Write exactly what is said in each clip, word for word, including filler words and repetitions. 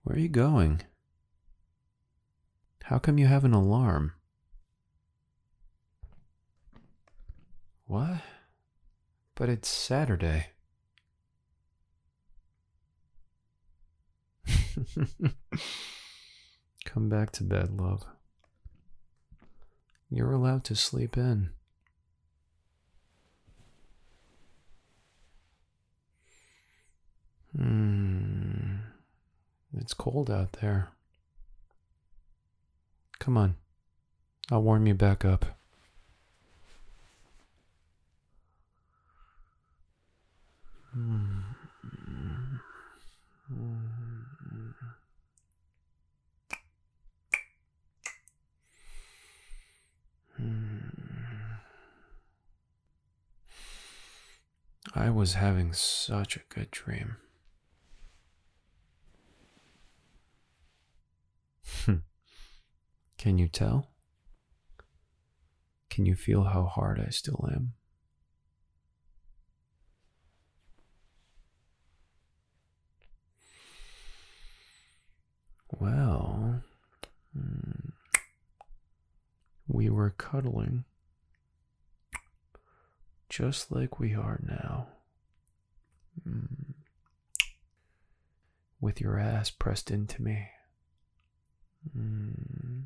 Where are you going? How come you have an alarm? What? But it's Saturday. Come back to bed, love. You're allowed to sleep in. Hmm. It's cold out there. Come on. I'll warm you back up. Hmm. I was having such a good dream. Can you tell? Can you feel how hard I still am? Well, hmm, we were cuddling just like we are now, mm. with your ass pressed into me. Mm.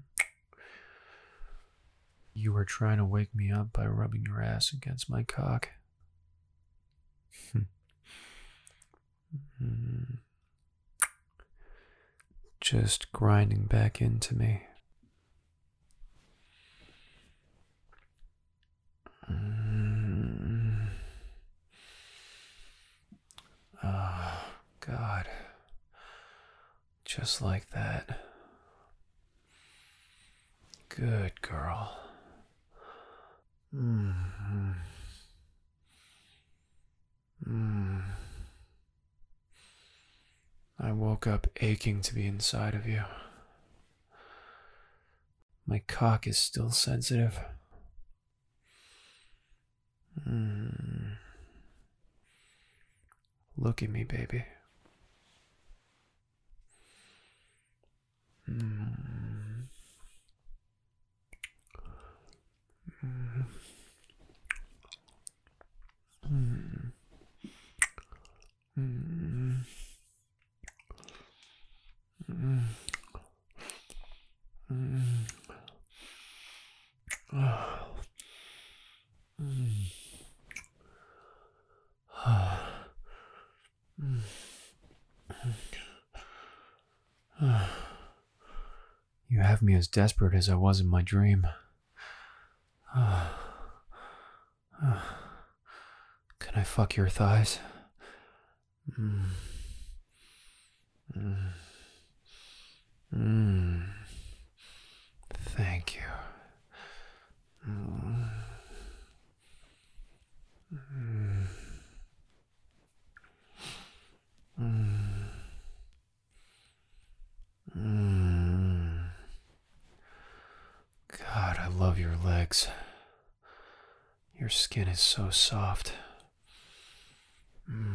You were trying to wake me up by rubbing your ass against my cock. mm. Just grinding back into me. Mm. Oh, God. Just like that. Good girl. Mm-hmm. Mm. I woke up aching to be inside of you. My cock is still sensitive. Mm. Look at me, baby. Mm. Mm. Mm. Mm. Mm. Mm. Oh. Mm. Mm. You have me as desperate as I was in my dream. Can I fuck your thighs? Mm. Mm. Mm. Thank you. Mm. Mm. Mm. Mm. God, I love your legs. Your skin is so soft. Mm.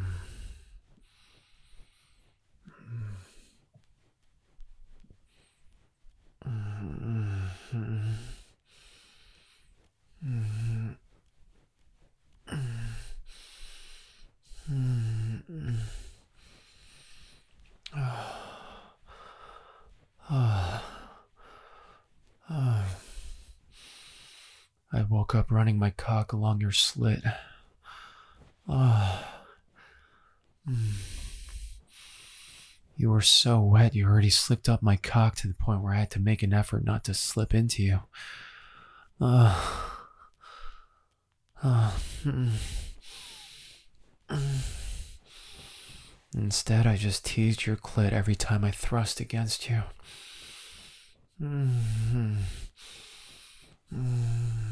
Mm. Mm. Mm. Mm. Oh. Oh. Oh. I woke up running my cock along your slit. Oh. Mm. You were so wet, you already slipped up my cock to the point where I had to make an effort not to slip into you. Oh. Oh. Mm. Mm. Instead, I just teased your clit every time I thrust against you. Mm-hmm. Mm-hmm.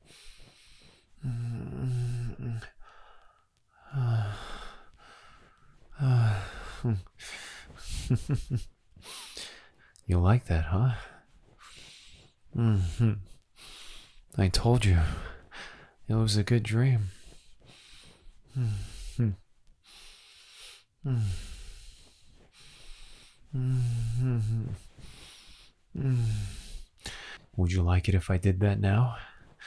Mm-hmm. Uh, uh, you like that, huh? Mm-hmm. I told you. It was a good dream. Mm-hmm. Mm-hmm. Mm-hmm. Would you like it if I did that now?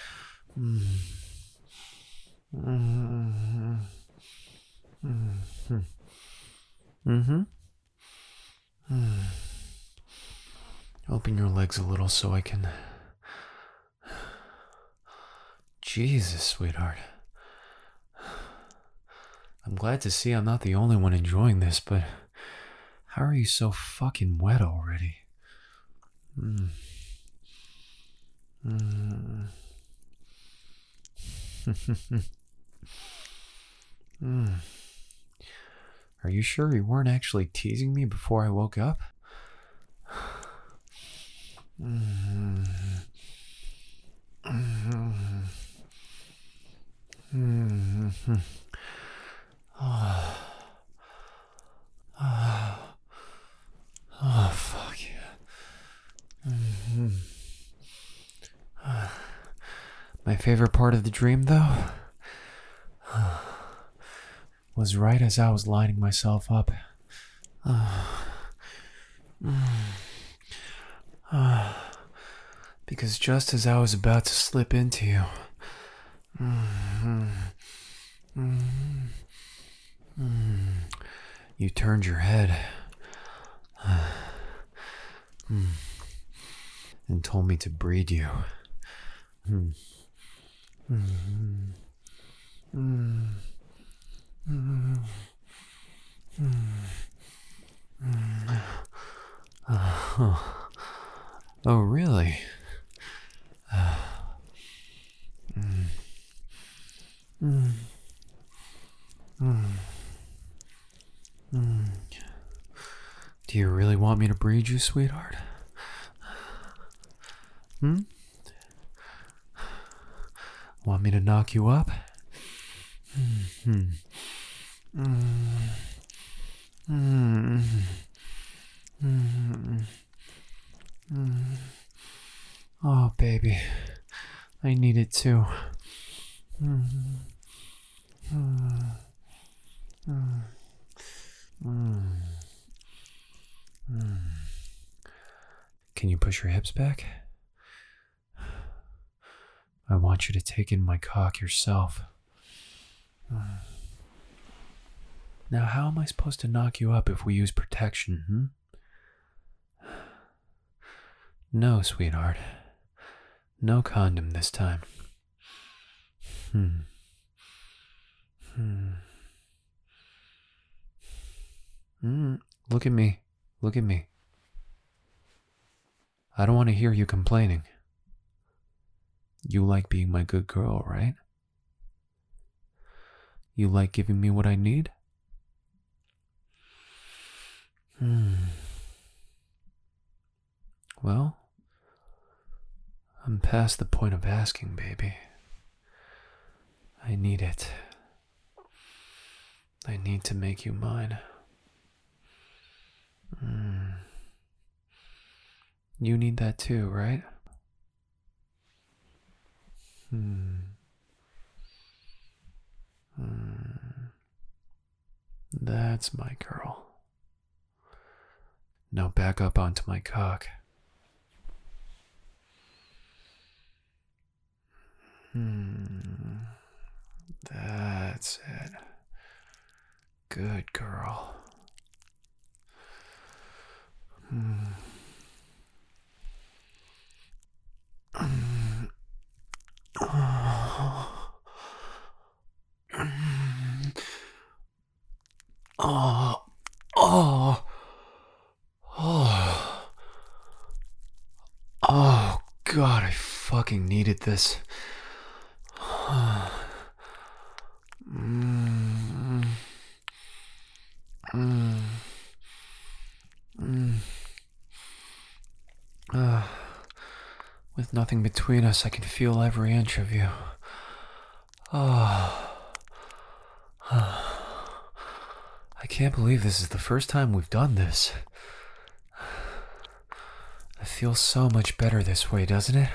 Mm-hmm. Open your legs a little so I can... Jesus, sweetheart. I'm glad to see I'm not the only one enjoying this, but how are you so fucking wet already? Mm. Mm. mm. Are you sure you weren't actually teasing me before I woke up? Mm. Mm. Mm. Oh. Oh. Oh, fuck yeah. Mm-hmm. Uh, my favorite part of the dream, though, was right as I was lining myself up. Uh, uh, because just as I was about to slip into you, mm-hmm, mm-hmm, mm, you turned your head uh, mm, and told me to breed you. Mm, mm, mm, mm, mm, mm. Uh, oh, really? Uh, mm, mm, mm, mm. Do you really want me to breed you, sweetheart? Hmm? Want me to knock you up? Mm-hmm. Mm-hmm. Mm-hmm. Mm-hmm. Mm-hmm. Oh, baby. I need it too. Mm-hmm. Mm-hmm. Mm-hmm. Mm-hmm. Can you push your hips back? I want you to take in my cock yourself. Now, how am I supposed to knock you up if we use protection, hmm? No, sweetheart. No condom this time. Hmm. Hmm. Mm. Look at me. Look at me. I don't want to hear you complaining. You like being my good girl, right? You like giving me what I need? Hmm. Well, I'm past the point of asking, baby. I need it. I need to make you mine. Hmm. You need that too, right? Hmm. Hmm. That's my girl. Now back up onto my cock. Hmm. That's it. Good girl. Hmm. Oh. Oh. Oh. Oh. Oh, God, I fucking needed this. mm. Mm. Mm. Uh, with nothing between us, I can feel every inch of you. Oh. I can't believe this is the first time we've done this. It feels so much better this way, doesn't it?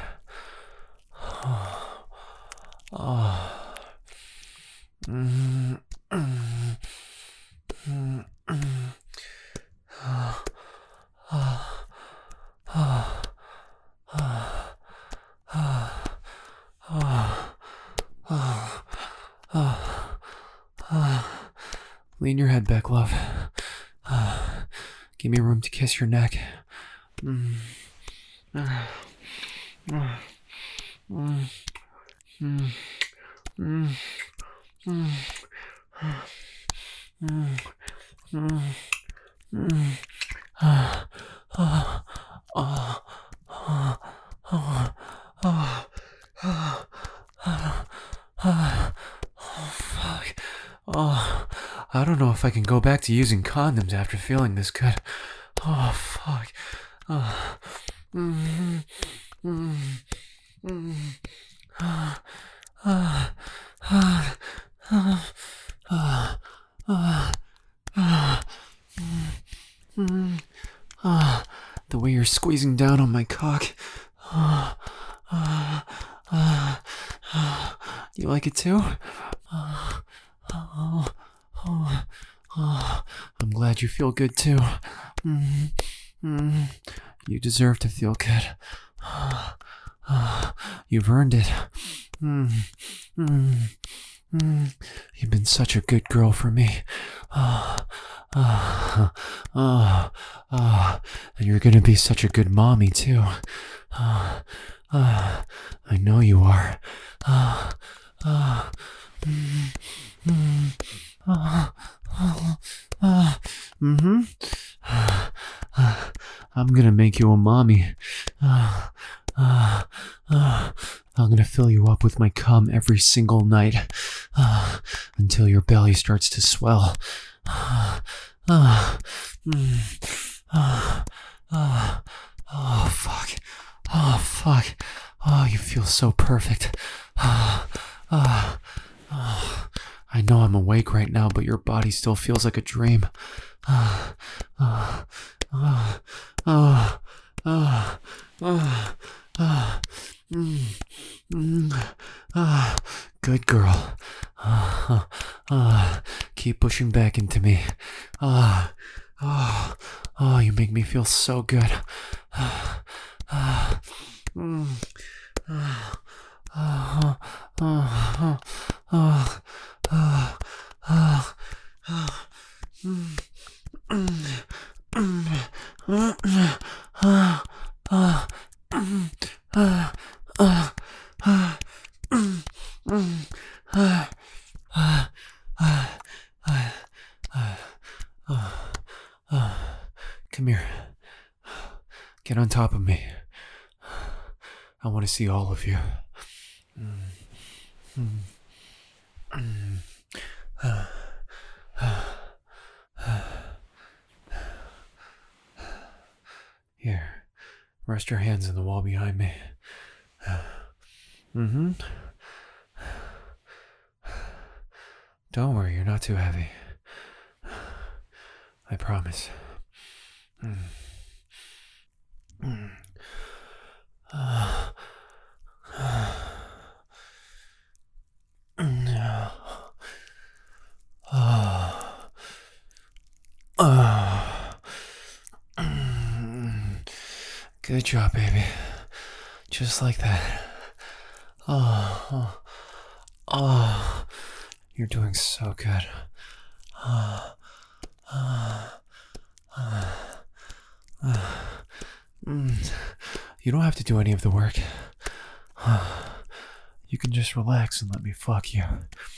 Oh. Oh. Mm. Mm. Mm. Mm. Oh. Lean your head back, love. Uh, give me room to kiss your neck. Mm. Uh, uh, mm. Mm. Mm. Mm. Mm. Mm. Mm. Ah. Ah. Ah. Ah. Ah. Ah. Ah. Ah. Ah. Oh, fuck. Oh, I don't know if I can go back to using condoms after feeling this good. Oh, fuck. Oh. Mm-hmm. Mm-hmm. Mm-hmm. Ah. Ah. Ah. Ah. Ah. Ah. Ah. Mm. Ah. The way you're squeezing down on my cock. Ah. Ah. Ah. Ah. You like it too? Ah. Oh, oh, oh, I'm glad you feel good too. Mm, mm, you deserve to feel good. Oh, oh, you've earned it. Mm, mm, mm. You've been such a good girl for me. Oh, oh, oh, oh. And you're gonna be such a good mommy too. Oh, oh, I know you are. Oh, oh, mm. Mm. Uh, uh, uh, mm-hmm. Uh, uh, I'm gonna make you a mommy. Uh, uh, uh, I'm gonna fill you up with my cum every single night uh, until your belly starts to swell. Uh, uh, mm, uh, uh, oh, fuck. Oh, fuck. Oh, you feel so perfect. Uh, uh, uh, I know I'm awake right now, but your body still feels like a dream. Ah, ah, ah, ah, ah, ah, ah, mm, mm, ah, good girl. Ah, ah, keep pushing back into me. Ah, ah, oh, you make me feel so good. Ah, ah, mm, ah, ah, ah, ah, ah. Ah, ah, ah, mm, mm, mm, mm, ah, ah, mm, ah, ah, ah, mm, mm, ah, ah, ah, ah, ah, ah, ah. Come here. Get on top of me. I want to see all of you. Mm, mm. Mm. Uh, uh, uh, Here, rest your hands on the wall behind me. Uh, mm-hmm. Don't worry, you're not too heavy. I promise. Mm. Mm. Uh, uh. No. Oh. Oh. Good job, baby. Just like that. Oh. Oh. Oh. You're doing so good. Oh. Oh. Oh. Oh. Mm. You don't have to do any of the work. Oh. You can just relax and let me fuck you.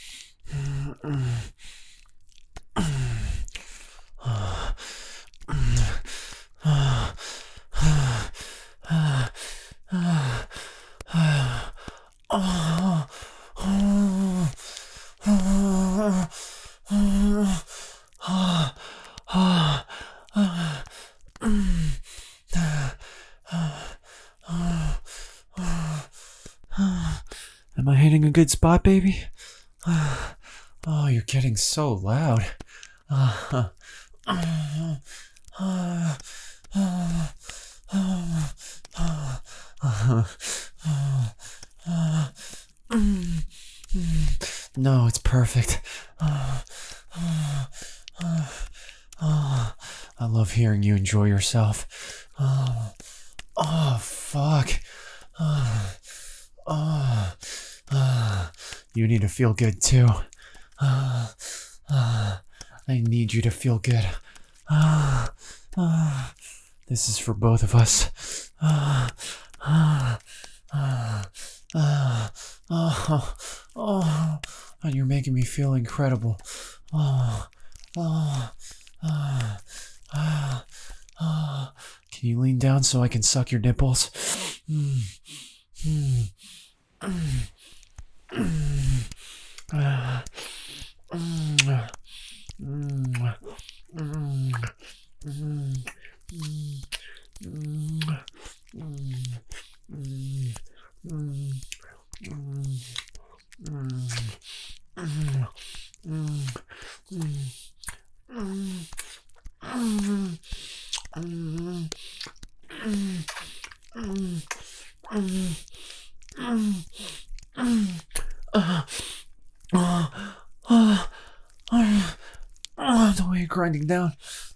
Am I hitting a good spot, baby? Oh, you're getting so loud. Uh, uh, uh, uh, uh, uh, uh, mm, mm. No, it's perfect. Uh, uh, uh, uh, I love hearing you enjoy yourself. Oh, oh fuck. Uh, uh, uh, you need to feel good too. Uh, uh, I need you to feel good. Ah, ah, this is for both of us. Ah, ah, ah, ah, oh, oh, and you're making me feel incredible. Oh, oh, ah, ah, ah. Can you lean down so I can suck your nipples? Mm, mm, mm, mm, ah, mm, mm, mm, mm, mm, mm, mm, mm, the way you're grinding down.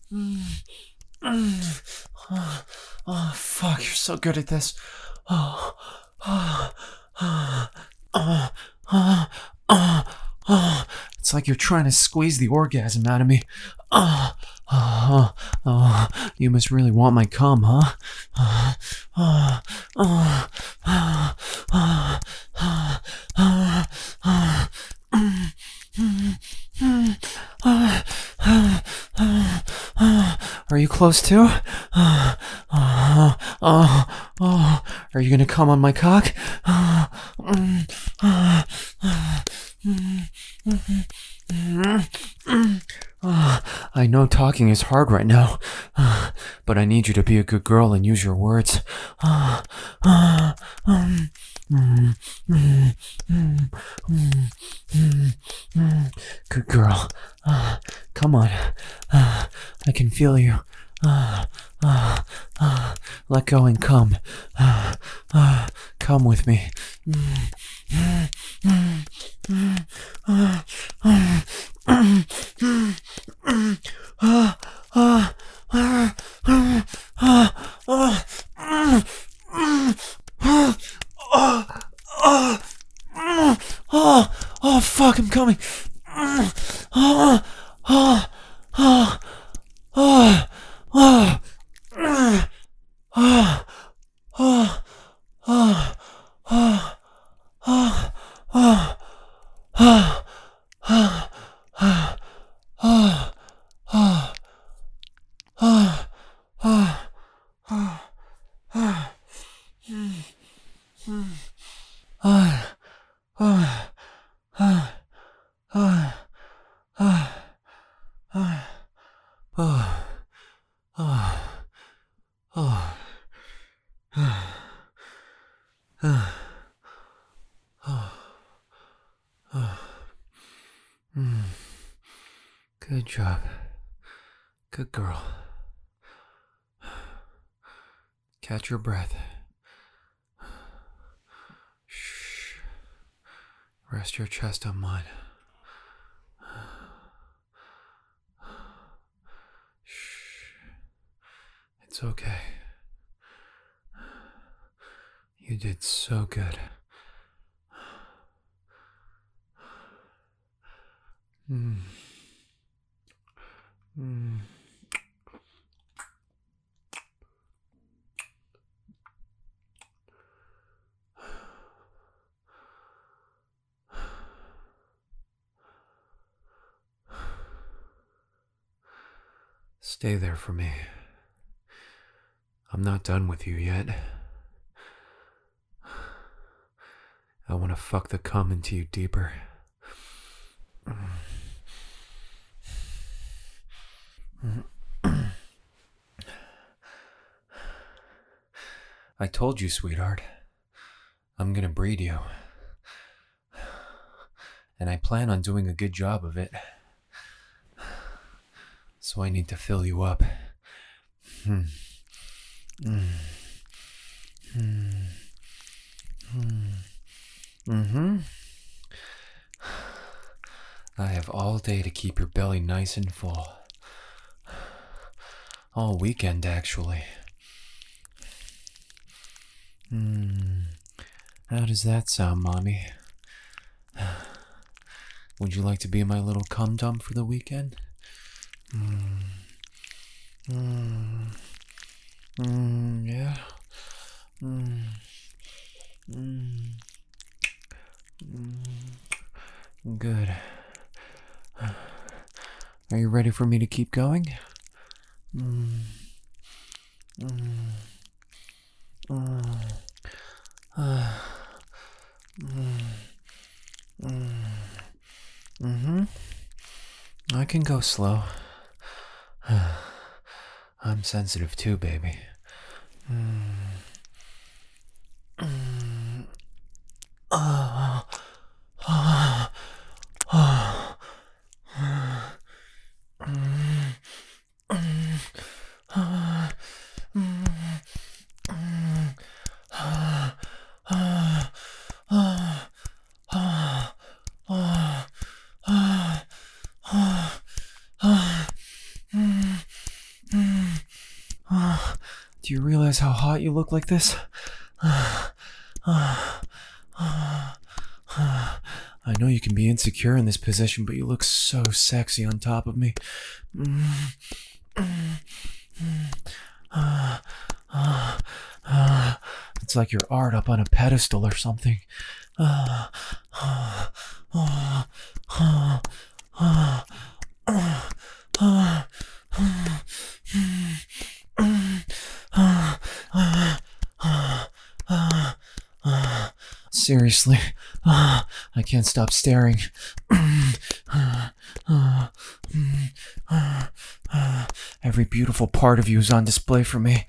Oh, oh, fuck, you're so good at this. Oh, oh, oh, oh, oh, oh, oh. It's like you're trying to squeeze the orgasm out of me. Oh, oh, oh, you must really want my cum, huh? Oh, oh, oh, oh, oh, oh, oh, oh, mm, mm, mm, oh, oh, oh, oh. Are you close too? Oh, oh, oh, oh. Are you gonna come on my cock? Oh, mm, oh, oh, mm, mm, mm, mm. Oh, I know talking is hard right now, uh, but I need you to be a good girl and use your words. Uh, uh, um, mm, mm, mm, mm, mm, mm. Good girl. Uh, come on. Uh, I can feel you. Uh, uh, uh, let go and come. Uh, uh, come with me. Mm, mm, mm, mm, uh, uh, mm, mm, mm, uh, uh, uh, uh, uh, uh, mm, mm, uh, uh, uh, mm, oh, oh, fuck, I'm coming. Mm, oh, oh, oh, oh, oh, mm, oh, oh, oh, oh, oh, oh, oh, oh, oh, oh, oh, oh, oh, oh, oh, mm, mm, oh, oh, oh, oh, oh, oh, oh, oh, oh, oh, oh, oh, mm. Good job. Good girl. Catch your breath. Shh. Rest your chest on mine. Shh. It's okay. You did so good. Mm. Mm. Stay there for me. I'm not done with you yet. I want to fuck the cum into you deeper. I told you, sweetheart. I'm gonna breed you. And I plan on doing a good job of it. So I need to fill you up. Hmm. Mm. Mm. Mm. Mm-hmm. I have all day to keep your belly nice and full. All weekend, actually. Hmm. How does that sound, Mommy? Would you like to be my little cum dump for the weekend? Mm. Mm. Mm. Yeah. Mm. Mm. Mm. Good. Are you ready for me to keep going? Mm. Mm. Mm. Uh. Mm. Mm. Mm-hmm. I can go slow. I'm sensitive too, baby. Mm. Mm. Ah. Ah. Ah. Mm. Mm. Ah. Mm. Mm. Ah. Ah. Ah. Ah. Ah. Ah. Ah. Ah. Mm. Mm. Ah. Do you realize how hot you look like this? Ah. Ah. Ah. Ah. I know you can be insecure in this position, but you look so sexy on top of me. Mm. Mm. Mm. Ah. Ah. Ah. It's like you're art up on a pedestal or something. Ah. Ah. Ah. Ah. Ah. Ah. Ah. Seriously, I can't stop staring. Every beautiful part of you is on display for me.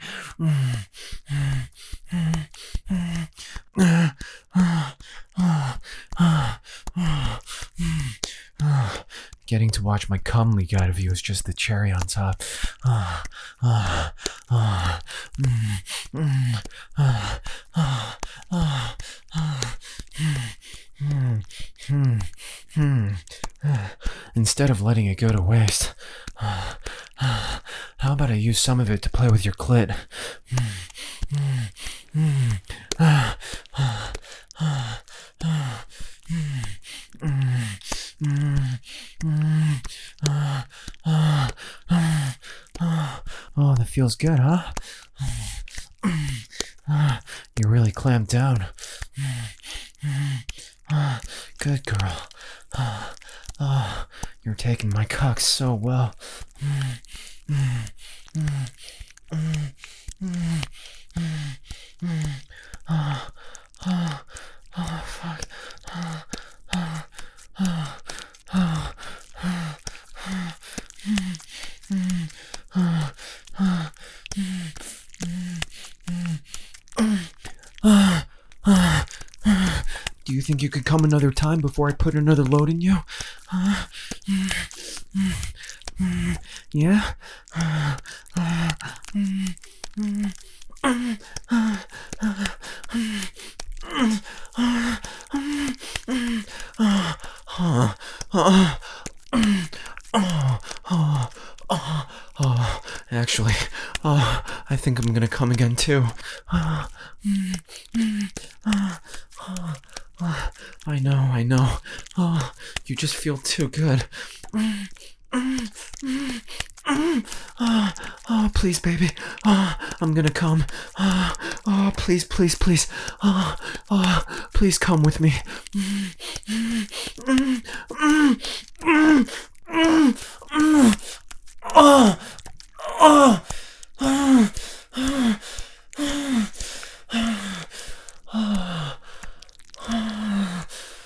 Getting to watch my cum leak out of you is just the cherry on top. Ah, ah, ah, mm, mm, ah, ah, ah, ah, mm, mm, mm, mm. Instead of letting it go to waste, ah, ah, how about I use some of it to play with your clit? Mm, mm, mm, ah, ah, ah, ah, mm, mm, mm, mm, ah, ah, ah, ah. Oh, that feels good, huh? Ah, you really clamped down. Ah, good girl. Ah, ah, you're taking my cock so well. Mm, mm, mm, mm, mm, mm, mm. Ah, ah, ah, fuck. Ah, ah, ah, ah, ah, ah, mm, mm, ah, ah, mm, mm, mm, mm. Ah, ah, ah. Do you think you could come another time before I put another load in you? Uh, mm, mm, mm, yeah? Uh, uh, mm, mm, mm, uh, uh, mm, mm, uh, mm, mm, uh, uh, uh, mm, oh, oh, oh, oh. Actually, oh, I think I'm gonna come again too. Uh, mm, mm, uh, uh, uh, I know, I know. Oh, you just feel too good. Mm, mm, mm, mm. Oh, oh, please, baby. Oh, I'm gonna come. Oh, oh, please, please, please. Oh, oh, please come with me. Mm, mm, mm, mm, mm, mm, mm. Oh, oh, oh, oh, oh, oh, oh.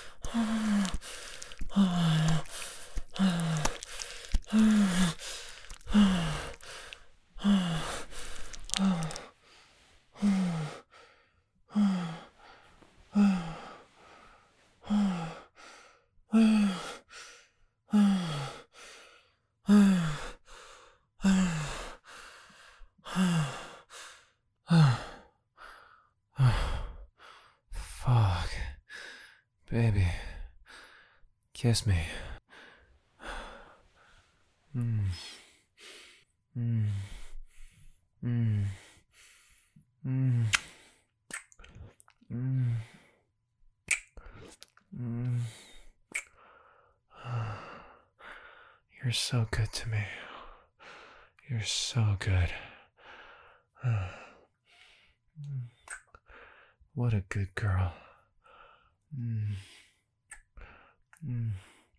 Fuck. Baby. Kiss me. Mm. Mm. Mm. Mm. Mm. Mm. You're so good to me. You're so good. What a good girl. Mm. Mm.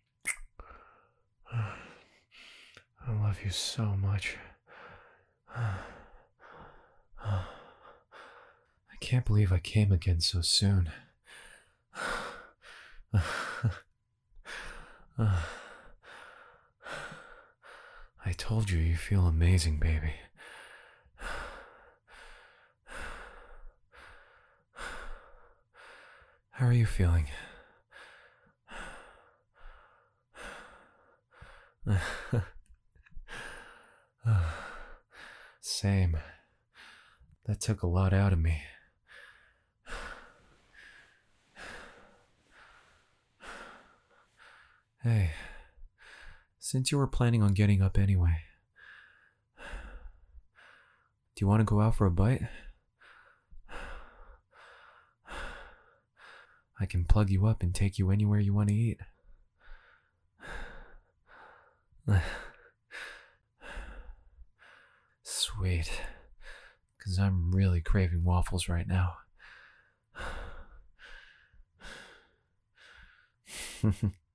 I love you so much. I can't believe I came again so soon. I told you you feel amazing, baby. How are you feeling? Same. That took a lot out of me. Hey, since you were planning on getting up anyway, do you want to go out for a bite? I can plug you up and take you anywhere you want to eat. Sweet, because I'm really craving waffles right now.